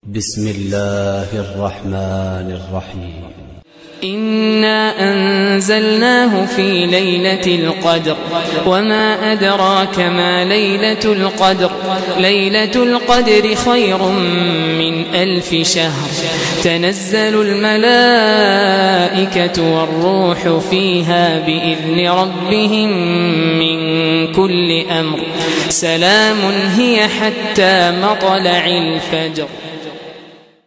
بسم الله الرحمن الرحيم. إنا أنزلناه في ليلة القدر وما أدراك ما ليلة القدر ليلة القدر خير من 1000 شهر تنزل الملائكة والروح فيها بإذن ربهم من كل أمر سلام هي حتى مطلع الفجر.